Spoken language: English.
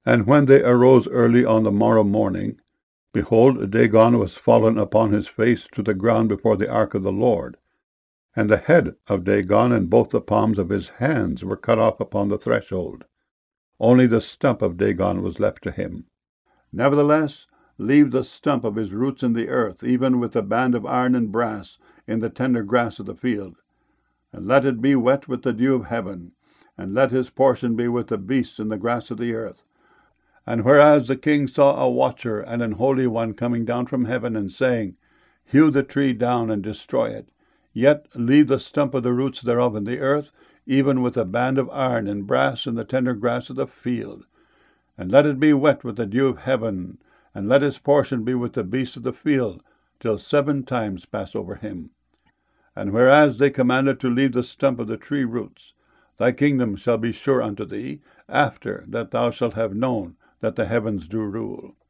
And when they arose early on the morrow morning, behold, Dagon was fallen upon his face to the ground before the ark of the Lord. And the head of Dagon and both the palms of his hands were cut off upon the threshold. Only the stump of Dagon was left to him. Nevertheless, leave the stump of his roots in the earth, even with the band of iron and brass, in the tender grass of the field. And let it be wet with the dew of heaven, and let his portion be with the beasts in the grass of the earth. And whereas the king saw a watcher and an holy one coming down from heaven, and saying, Hew the tree down and destroy it, yet leave the stump of the roots thereof in the earth, even with a band of iron and brass in the tender grass of the field. And let it be wet with the dew of heaven, and let his portion be with the beasts of the field, till 7 times pass over him. And whereas they commanded to leave the stump of the tree roots, thy kingdom shall be sure unto thee, after that thou shalt have known that the heavens do rule.